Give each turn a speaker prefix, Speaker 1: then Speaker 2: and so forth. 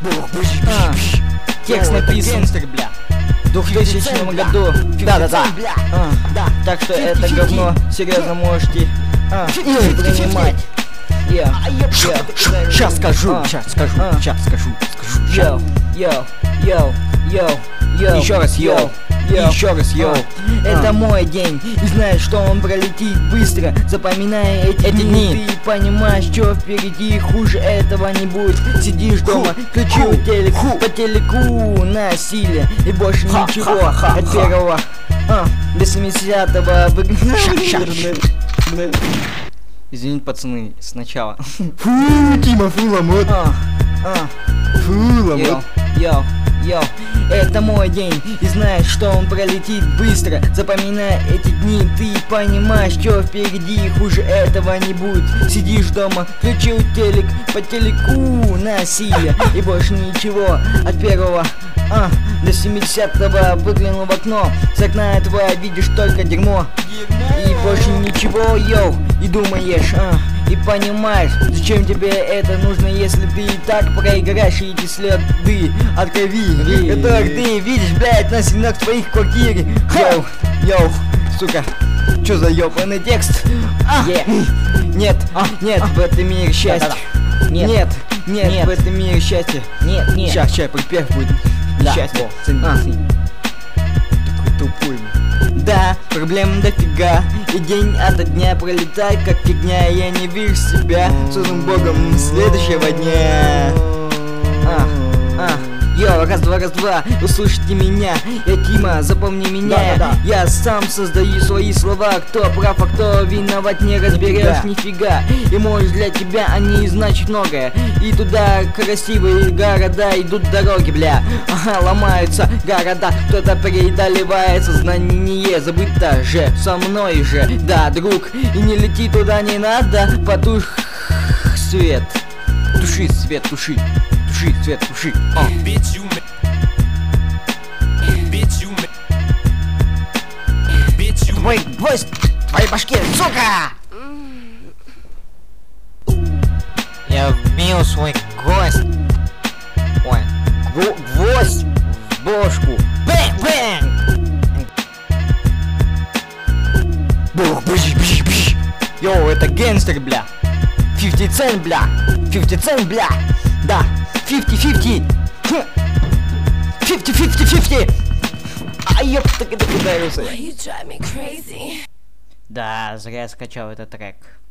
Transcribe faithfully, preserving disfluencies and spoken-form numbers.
Speaker 1: А, текст написан в двухтысячном году. Да-да-да. А, так что это говно серьезно можете а, не принимать.
Speaker 2: Сейчас скажу, сейчас скажу, сейчас скажу, скажу.
Speaker 1: Йоу, йоу, йоу, йоу, йоу.
Speaker 2: Еще раз йоу. Еще раз йоу.
Speaker 1: Это мой день, и знаешь, что он пролетит быстро. Запоминай эти,
Speaker 2: эти
Speaker 1: дни,
Speaker 2: дни.
Speaker 1: Ты понимаешь, что впереди, хуже этого не будет. Сидишь дома, включил телек, по телеку насилие, и больше
Speaker 2: Ха,
Speaker 1: ничего
Speaker 2: ха, ха,
Speaker 1: от
Speaker 2: ха.
Speaker 1: первого а, до семидесятого.
Speaker 2: Извините, пацаны, сначала.
Speaker 1: Фу, Тима, фу, ломот. А, а.
Speaker 2: Фу,
Speaker 1: Йоу, йоу, йоу, это мой день, и знаешь, что он пролетит быстро. Запоминай эти дни, ты понимаешь, что впереди, хуже этого не будет. Сидишь дома, включил телек, по телеку насилие, и больше ничего от первого а, до семидесятого. Выглянул в окно, с окна этого видишь только дерьмо, и больше ничего, йоу, и думаешь, а, и понимаешь, зачем тебе это нужно, если ты и так проиграешь эти следы от крови, которых ты видишь, блядь, на стенах твоих квартире. Йоу, йоу, сука, чё за ёбаный текст? А,
Speaker 2: Yeah.
Speaker 1: нет, а, нет, а, в этом мире счастья.
Speaker 2: Нет.
Speaker 1: Нет, нет,
Speaker 2: Нет.
Speaker 1: в этом мире счастья.
Speaker 2: Нет, нет.
Speaker 1: Сейчас, сейчас, припев будет.
Speaker 2: Да.
Speaker 1: Счастье.
Speaker 2: А.
Speaker 1: Такой тупой. Да, проблем дофига, и день ото дня пролетает как фигня. Я не вижу себя создан богом следующего дня. А, а, йо, раз, два, раз, два, услышите меня. Я Тима, запомни меня.
Speaker 2: Да, да, да.
Speaker 1: Я сам создаю свои слова. Кто прав, а кто виноват, не разберешь нифига. И может для тебя они значат многое. И туда красивые города идут дороги, бля. Ага, ломаются города, кто-то преодолевается. Знание забыто же, со мной же. Да, друг, и не лети туда не надо. Потух свет. Туши свет, туши. Туши свет, туши. О.
Speaker 3: Bitch, you ma- Bitch, you ma- Bitch, you
Speaker 1: Твой гвоздь в твоей башке, сука!
Speaker 2: Я вбил свой гость. Ой.
Speaker 1: Гво- гвоздь в бошку.
Speaker 2: Бэнг, бэнг.
Speaker 1: Бух, быщ, быщ, быщ. Йоу, это гангстер, бля. пятьдесят цент, бля. пятьдесят цент, бля. Да, пятьдесят пятьдесят. Хм. пятьдесят пятьдесят пятьдесят. А ёпта, так это ударился.
Speaker 4: You drive me crazy.
Speaker 2: Да, зря я скачал этот трек.